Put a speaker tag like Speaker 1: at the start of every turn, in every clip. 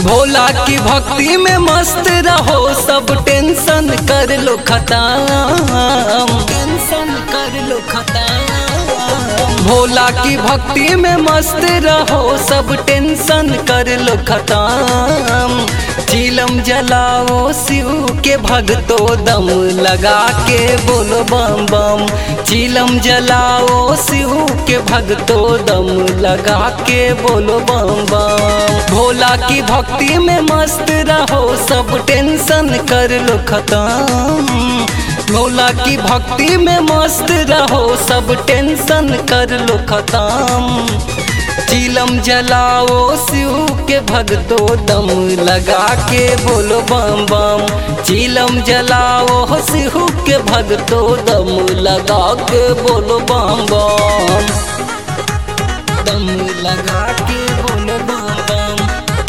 Speaker 1: भोला की भक्ति में मस्त रहो, सब टेंशन कर लो खत्म, टेंशन कर लो खत्म। भोला की भक्ति में मस्त रहो, सब टेंशन कर लो खत्म। चीलम जलाओ शिव के भक्तो, दम लगा के बोलो बम बम। चीलम जलाओ शिव के भक्तो, दम लगा के बोलो बम बम। भोला की भक्ति में मस्त रहो, सब टेंशन कर लो खत्म। भोला की भक्ति में मस्त रहो, सब टेंशन कर लो खत्म। चीलम जलाओ शिव के भक्तो, दम लगा के बोलो बम बम। चीलम जलाओ शिव के भक्तो, दम लगा के बोलो बम बम। दम लगा के बोलो बम बम,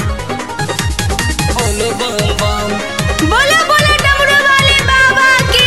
Speaker 1: बोलो बम बम।
Speaker 2: बोलो बोलो डमरू वाले बाबा की।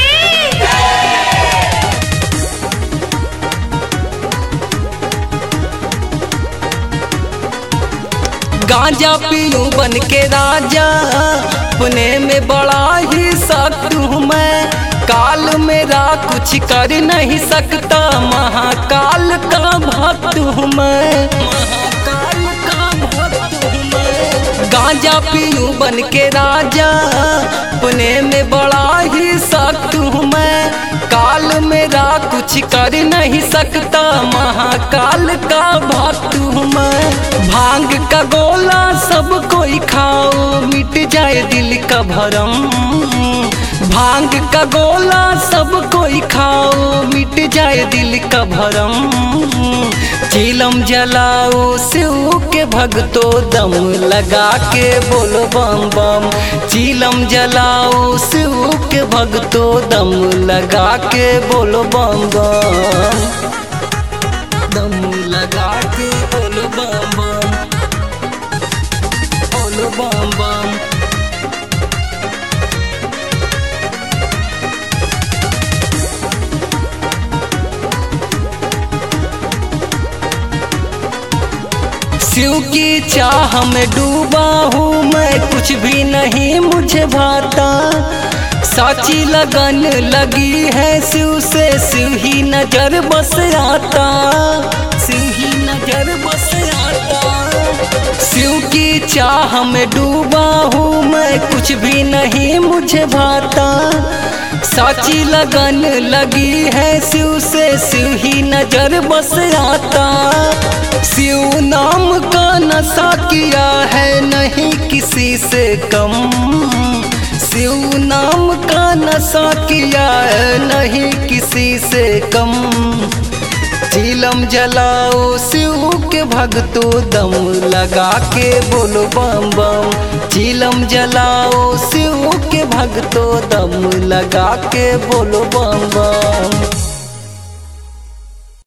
Speaker 1: गांजा पीऊं बन के राजा, अपने में बड़ा ही सख्त हूँ मैं। काल मेरा कुछ कर नहीं सकता, महाकाल का भक्त हूँ मैं, महाकाल का भक्त हूँ मैं। गांजा पीऊं बन के राजा, अपने में बड़ा ही सख्त हूँ मैं। काल मेरा कुछ कर नहीं सकता, महाकाल का भक्त हूँ मैं। भांग का गोला सब कोई खाओ, मिट जाए दिल का भरम। भांग का गोला सब कोई खाओ, मिट जाए दिल का भरम। चीलम जलाओ शिव के भक्तो, दम लगा के बोलो बम बम। चीलम जलाओ शिव के भक्तो, दम लगा के बोलो बम बम। दम लगा के बोलो बम बम, बोलो बम बम। शिव की चाह में डूबा हूँ मैं, कुछ भी नहीं मुझे भाता। साची लगन लगी है शिव से, शिव ही नजर बस आता, शिव ही नजर बस आता। शिव की चाह में डूबा हूँ मैं, कुछ भी नहीं मुझे भाता। साची लगन लगी है शिव से, शिव ही नजर बस आता। शिव नाम का नशा किया है नहीं किसी से कम। शिव नाम का नशा किया है नहीं किसी से कम। चीलम जलाओ शिव के भक्तो, दम लगा के बोलो बम बम। चीलम जलाओ शिव के भक्तो, दम लगा के बोलो बम बम।